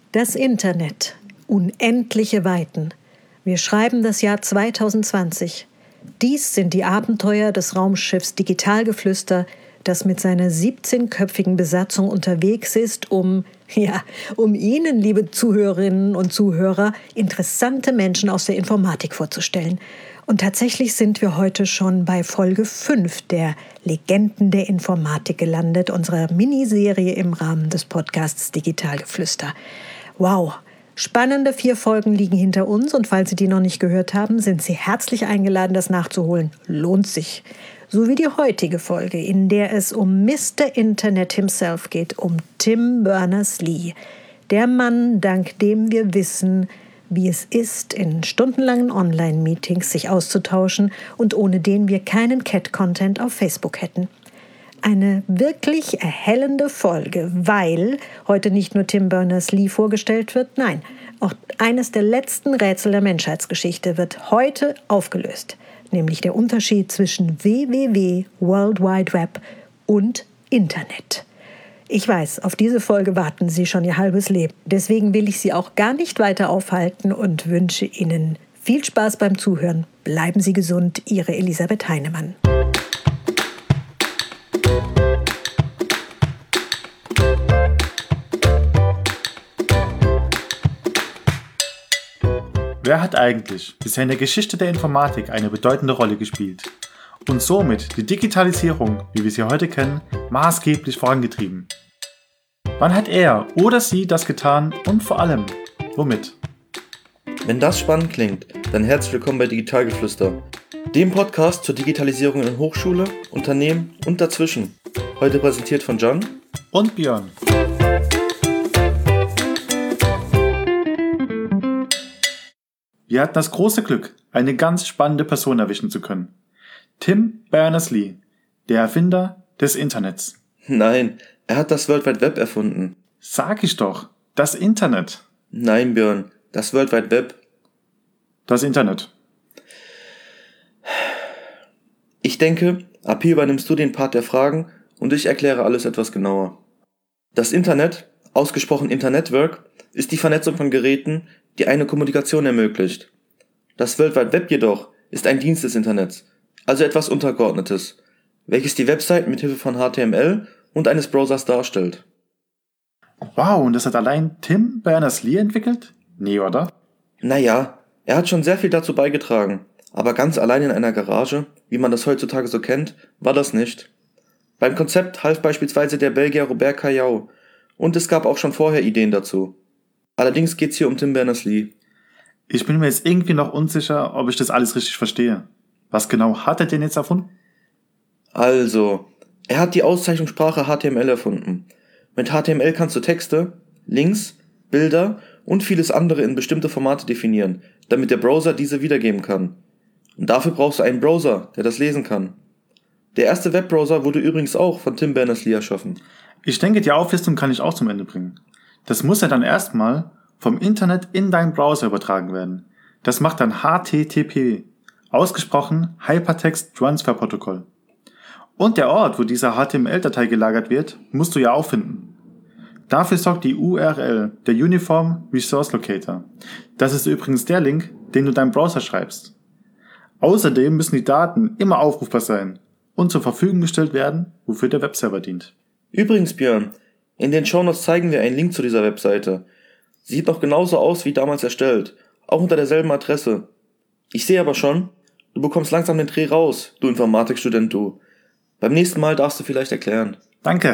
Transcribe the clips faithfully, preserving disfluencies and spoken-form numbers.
Das Internet. Unendliche Weiten. Wir schreiben das Jahr zwanzig zwanzig. Dies sind die Abenteuer des Raumschiffs Digitalgeflüster, das mit seiner siebzehnköpfigen Besatzung unterwegs ist, um, ja, um Ihnen, liebe Zuhörerinnen und Zuhörer, interessante Menschen aus der Informatik vorzustellen. Und tatsächlich sind wir heute schon bei Folge fünf der Legenden der Informatik gelandet, unserer Miniserie im Rahmen des Podcasts Digitalgeflüster. Wow! Spannende vier Folgen liegen hinter uns und falls Sie die noch nicht gehört haben, sind Sie herzlich eingeladen, das nachzuholen. Lohnt sich. So wie die heutige Folge, in der es um Mister Internet himself geht, um Tim Berners-Lee. Der Mann, dank dem wir wissen, wie es ist, in stundenlangen Online-Meetings sich auszutauschen und ohne den wir keinen Cat-Content auf Facebook hätten. Eine wirklich erhellende Folge, weil heute nicht nur Tim Berners-Lee vorgestellt wird, nein, auch eines der letzten Rätsel der Menschheitsgeschichte wird heute aufgelöst, nämlich der Unterschied zwischen W W W, World Wide Web und Internet. Ich weiß, auf diese Folge warten Sie schon Ihr halbes Leben. Deswegen will ich Sie auch gar nicht weiter aufhalten und wünsche Ihnen viel Spaß beim Zuhören. Bleiben Sie gesund, Ihre Elisabeth Heinemann. Wer hat eigentlich bisher in der Geschichte der Informatik eine bedeutende Rolle gespielt und somit die Digitalisierung, wie wir sie heute kennen, maßgeblich vorangetrieben? Wann hat er oder sie das getan und vor allem, womit? Wenn das spannend klingt, dann herzlich willkommen bei Digitalgeflüster, dem Podcast zur Digitalisierung in Hochschule, Unternehmen und dazwischen. Heute präsentiert von John und Björn. Wir hatten das große Glück, eine ganz spannende Person erwischen zu können. Tim Berners-Lee, der Erfinder des Internets. Nein, er hat das World Wide Web erfunden. Sag ich doch, das Internet. Nein, Björn, das World Wide Web. Das Internet. Ich denke, ab hier übernimmst du den Part der Fragen und ich erkläre alles etwas genauer. Das Internet, ausgesprochen Internetwork, ist die Vernetzung von Geräten, die eine Kommunikation ermöglicht. Das World Wide Web jedoch ist ein Dienst des Internets, also etwas Untergeordnetes, welches die Website mit Hilfe von H T M L und eines Browsers darstellt. Wow, und das hat allein Tim Berners-Lee entwickelt? Nee, oder? Naja, er hat schon sehr viel dazu beigetragen, aber ganz allein in einer Garage, wie man das heutzutage so kennt, war das nicht. Beim Konzept half beispielsweise der Belgier Robert Cailliau und es gab auch schon vorher Ideen dazu. Allerdings geht's hier um Tim Berners-Lee. Ich bin mir jetzt irgendwie noch unsicher, ob ich das alles richtig verstehe. Was genau hat er denn jetzt erfunden? Also, er hat die Auszeichnungssprache H T M L erfunden. Mit H T M L kannst du Texte, Links, Bilder und vieles andere in bestimmte Formate definieren, damit der Browser diese wiedergeben kann. Und dafür brauchst du einen Browser, der das lesen kann. Der erste Webbrowser wurde übrigens auch von Tim Berners-Lee erschaffen. Ich denke, die Auflistung kann ich auch zum Ende bringen. Das muss ja dann erstmal vom Internet in deinen Browser übertragen werden. Das macht dann H T T P, ausgesprochen Hypertext Transfer Protocol. Und der Ort, wo diese H T M L-Datei gelagert wird, musst du ja auch finden. Dafür sorgt die U R L, der Uniform Resource Locator. Das ist übrigens der Link, den du deinem Browser schreibst. Außerdem müssen die Daten immer aufrufbar sein und zur Verfügung gestellt werden, wofür der Webserver dient. Übrigens, Björn, in den Shownotes zeigen wir einen Link zu dieser Webseite. Sieht noch genauso aus wie damals erstellt, auch unter derselben Adresse. Ich sehe aber schon, du bekommst langsam den Dreh raus, du Informatikstudent, du. Beim nächsten Mal darfst du vielleicht erklären. Danke.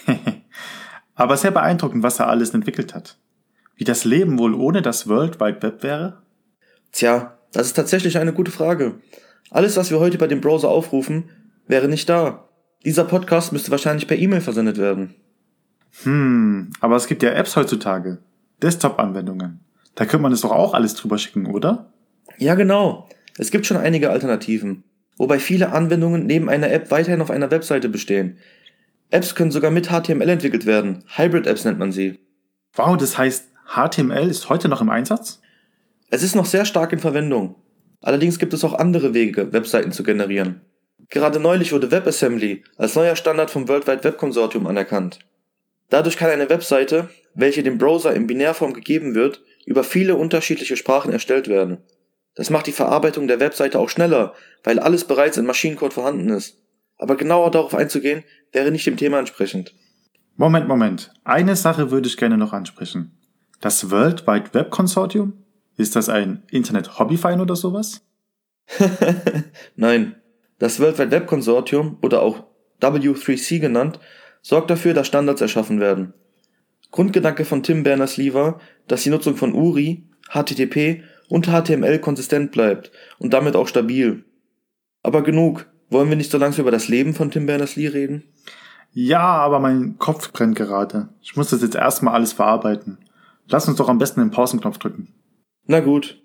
Aber sehr beeindruckend, was er alles entwickelt hat. Wie das Leben wohl ohne das World Wide Web wäre? Tja, das ist tatsächlich eine gute Frage. Alles, was wir heute bei dem Browser aufrufen, wäre nicht da. Dieser Podcast müsste wahrscheinlich per E-Mail versendet werden. Hm, aber es gibt ja Apps heutzutage. Desktop-Anwendungen. Da könnte man es doch auch alles drüber schicken, oder? Ja, genau. Es gibt schon einige Alternativen. Wobei viele Anwendungen neben einer App weiterhin auf einer Webseite bestehen. Apps können sogar mit H T M L entwickelt werden. Hybrid-Apps nennt man sie. Wow, das heißt, H T M L ist heute noch im Einsatz? Es ist noch sehr stark in Verwendung. Allerdings gibt es auch andere Wege, Webseiten zu generieren. Gerade neulich wurde WebAssembly als neuer Standard vom World Wide Web Konsortium anerkannt. Dadurch kann eine Webseite welche dem Browser in Binärform gegeben wird, über viele unterschiedliche Sprachen erstellt werden. Das macht die Verarbeitung der Webseite auch schneller, weil alles bereits in Maschinencode vorhanden ist. Aber genauer darauf einzugehen, wäre nicht dem Thema entsprechend. Moment, Moment. Eine Sache würde ich gerne noch ansprechen. Das World Wide Web Consortium? Ist das ein Internet-Hobbyverein oder sowas? Nein. Das World Wide Web Consortium, oder auch W drei C genannt, sorgt dafür, dass Standards erschaffen werden. Grundgedanke von Tim Berners-Lee war, dass die Nutzung von U R I, H T T P und H T M L konsistent bleibt und damit auch stabil. Aber genug. Wollen wir nicht so langsam über das Leben von Tim Berners-Lee reden? Ja, aber mein Kopf brennt gerade. Ich muss das jetzt erstmal alles verarbeiten. Lass uns doch am besten den Pausenknopf drücken. Na gut.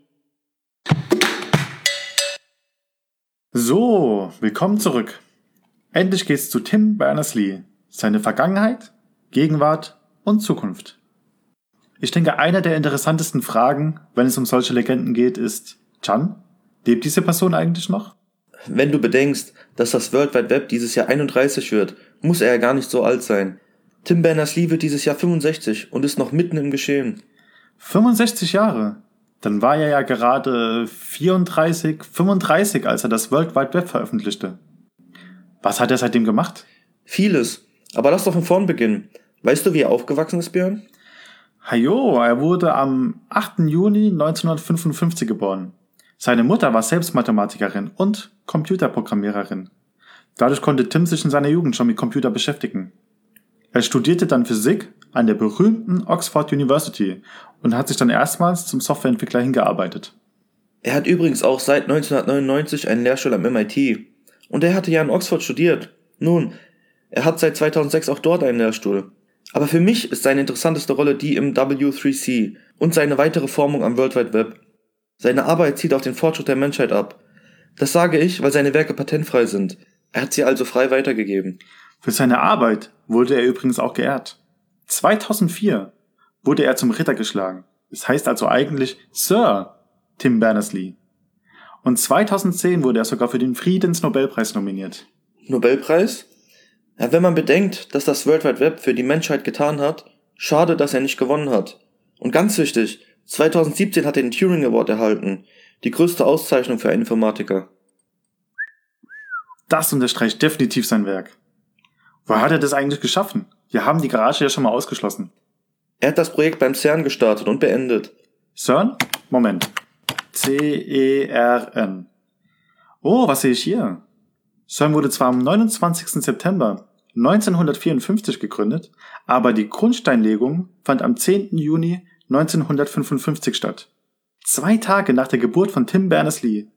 So, willkommen zurück. Endlich geht's zu Tim Berners-Lee. Seine Vergangenheit, Gegenwart und Zukunft. Ich denke, eine der interessantesten Fragen, wenn es um solche Legenden geht, ist, Can, lebt diese Person eigentlich noch? Wenn du bedenkst, dass das World Wide Web dieses Jahr einunddreißig wird, muss er ja gar nicht so alt sein. Tim Berners-Lee wird dieses Jahr fünfundsechzig und ist noch mitten im Geschehen. fünfundsechzig Jahre? Dann war er ja gerade vierunddreißig, fünfunddreißig, als er das World Wide Web veröffentlichte. Was hat er seitdem gemacht? Vieles. Aber lass doch von vorn beginnen. Weißt du, wie er aufgewachsen ist, Björn? Hajo, er wurde am achten Juni neunzehnhundertfünfundfünfzig geboren. Seine Mutter war selbst Mathematikerin und Computerprogrammiererin. Dadurch konnte Tim sich in seiner Jugend schon mit Computer beschäftigen. Er studierte dann Physik an der berühmten Oxford University und hat sich dann erstmals zum Softwareentwickler hingearbeitet. Er hat übrigens auch seit neunzehnhundertneunundneunzig einen Lehrstuhl am M I T. Und er hatte ja in Oxford studiert. Nun, er hat seit zweitausendsechs auch dort einen Lehrstuhl. Aber für mich ist seine interessanteste Rolle die im W drei C und seine weitere Formung am World Wide Web. Seine Arbeit zielt auf den Fortschritt der Menschheit ab. Das sage ich, weil seine Werke patentfrei sind. Er hat sie also frei weitergegeben. Für seine Arbeit wurde er übrigens auch geehrt. zweitausendvier wurde er zum Ritter geschlagen. Das heißt also eigentlich Sir Tim Berners-Lee. Und zweitausendzehn wurde er sogar für den Friedensnobelpreis nominiert. Nobelpreis? Ja, wenn man bedenkt, dass das World Wide Web für die Menschheit getan hat, schade, dass er nicht gewonnen hat. Und ganz wichtig, zweitausendsiebzehn hat er den Turing Award erhalten, die größte Auszeichnung für einen Informatiker. Das unterstreicht definitiv sein Werk. Woher hat er das eigentlich geschaffen? Wir haben die Garage ja schon mal ausgeschlossen. Er hat das Projekt beim CERN gestartet und beendet. CERN? Moment. C E R N. Oh, was sehe ich hier? CERN wurde zwar am neunundzwanzigsten September neunzehnhundertvierundfünfzig gegründet, aber die Grundsteinlegung fand am zehnten Juni neunzehnhundertfünfundfünfzig statt. Zwei Tage nach der Geburt von Tim Berners-Lee.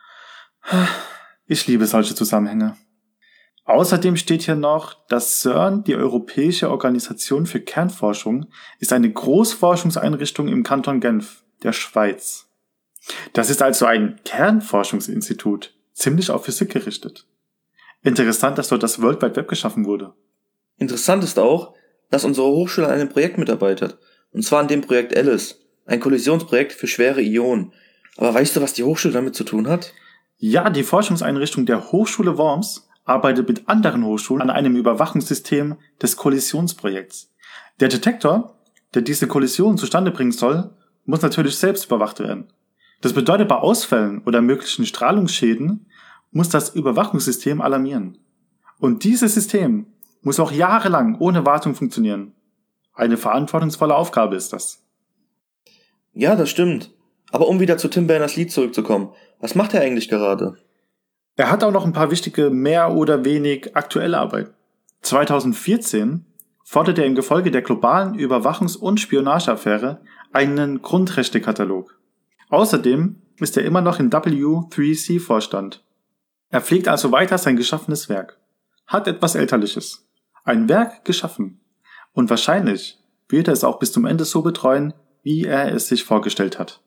Ich liebe solche Zusammenhänge. Außerdem steht hier noch, dass CERN, die Europäische Organisation für Kernforschung, ist eine Großforschungseinrichtung im Kanton Genf, der Schweiz. Das ist also ein Kernforschungsinstitut, ziemlich auf Physik gerichtet. Interessant, dass dort das World Wide Web geschaffen wurde. Interessant ist auch, dass unsere Hochschule an einem Projekt mitarbeitet, und zwar an dem Projekt Alice, ein Kollisionsprojekt für schwere Ionen. Aber weißt du, was die Hochschule damit zu tun hat? Ja, die Forschungseinrichtung der Hochschule Worms arbeitet mit anderen Hochschulen an einem Überwachungssystem des Kollisionsprojekts. Der Detektor, der diese Kollision zustande bringen soll, muss natürlich selbst überwacht werden. Das bedeutet, bei Ausfällen oder möglichen Strahlungsschäden muss das Überwachungssystem alarmieren. Und dieses System muss auch jahrelang ohne Wartung funktionieren. Eine verantwortungsvolle Aufgabe ist das. Ja, das stimmt. Aber um wieder zu Tim Berners-Lee zurückzukommen, was macht er eigentlich gerade? Er hat auch noch ein paar wichtige, mehr oder wenig aktuelle Arbeit. zweitausendvierzehn forderte er im Gefolge der globalen Überwachungs- und Spionageaffäre einen Grundrechtekatalog. Außerdem ist er immer noch im W drei C Vorstand. Er pflegt also weiter sein geschaffenes Werk. Hat etwas Elterliches. Ein Werk geschaffen. Und wahrscheinlich wird er es auch bis zum Ende so betreuen, wie er es sich vorgestellt hat.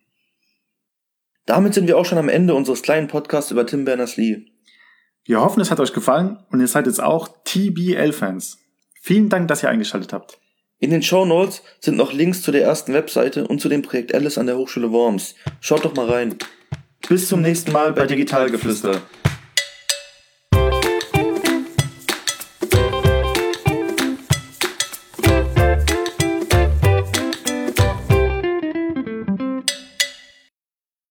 Damit sind wir auch schon am Ende unseres kleinen Podcasts über Tim Berners-Lee. Wir hoffen, es hat euch gefallen und ihr seid jetzt auch T B L-Fans. Vielen Dank, dass ihr eingeschaltet habt. In den Shownotes sind noch Links zu der ersten Webseite und zu dem Projekt Alice an der Hochschule Worms. Schaut doch mal rein. Bis zum nächsten Mal bei Digitalgeflüster.